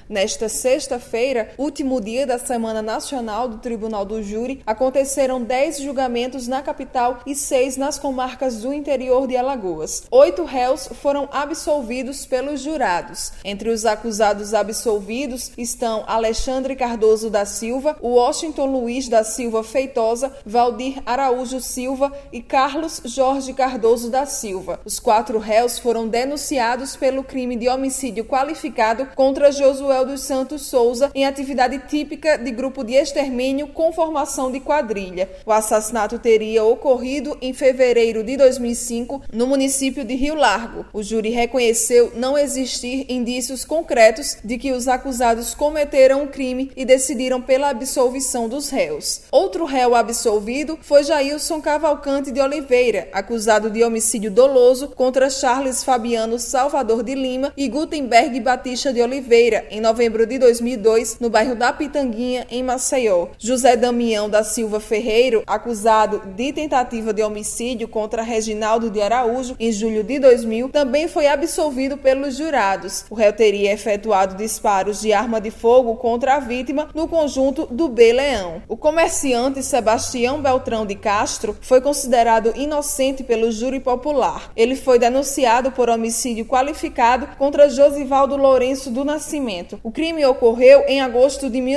Nesta sexta-feira, último dia da Semana Nacional do Tribunal do Júri, aconteceram 10 julgamentos na capital e 6 nas comarcas do interior de Alagoas. 8 réus foram absolvidos pelos jurados. Entre os acusados absolvidos estão Alexandre Cardoso da Silva, Washington Luiz da Silva Feitosa, Valdir Araújo Silva e Carlos Jorge Cardoso da Silva. Os 4 réus foram denunciados pelo crime de homicídio qualificado contra Josué dos Santos Souza em atividade típica de grupo de extermínio com formação de quadrilha. O assassinato teria ocorrido em fevereiro de 2005 no município de Rio Largo. O júri reconheceu não existir indícios concretos de que os acusados cometeram o crime e decidiram pela absolvição dos réus. Outro réu absolvido foi Jailson Cavalcante de Oliveira, acusado de homicídio doloso contra Charles Fabiano Salvador de Lima e Gutenberg Batista de Oliveira, em novembro de 2002, no bairro da Pitanguinha, em Maceió. José Damião da Silva Ferreiro, acusado de tentativa de homicídio contra Reginaldo de Araújo, em julho de 2000, também foi absolvido pelos jurados. O réu teria efetuado disparos de arma de fogo contra a vítima no conjunto do B-Leão. O comerciante Sebastião Beltrão de Castro foi considerado inocente pelo júri popular. Ele foi denunciado por homicídio qualificado contra Josivaldo Lourenço do Nascimento. O crime ocorreu em agosto de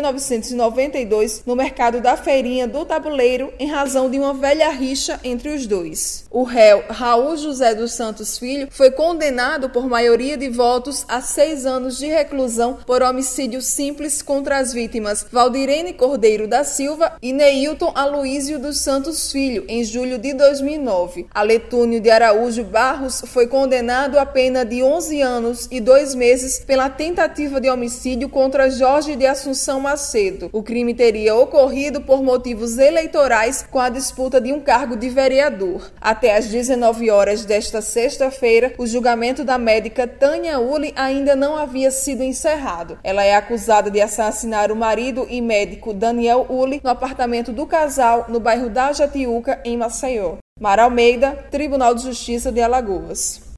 1992 no mercado da Feirinha do Tabuleiro, em razão de uma velha rixa entre os dois. O réu Raul José dos Santos Filho foi condenado por maioria de votos a 6 anos de reclusão por homicídio simples contra as vítimas Valdirene Cordeiro da Silva e Neilton Aloísio dos Santos Filho, em julho de 2009. Aletúnio de Araújo Barros foi condenado a pena de 11 anos e 2 meses pela tentativa de homicídio contra Jorge de Assunção Macedo. O crime teria ocorrido por motivos eleitorais com a disputa de um cargo de vereador. Até às 19 horas desta sexta-feira, o julgamento da médica Tânia Uli ainda não havia sido encerrado. Ela é acusada de assassinar o marido e médico Daniel Uli no apartamento do casal no bairro da Jatiuca, em Maceió. Mara Almeida, Tribunal de Justiça de Alagoas.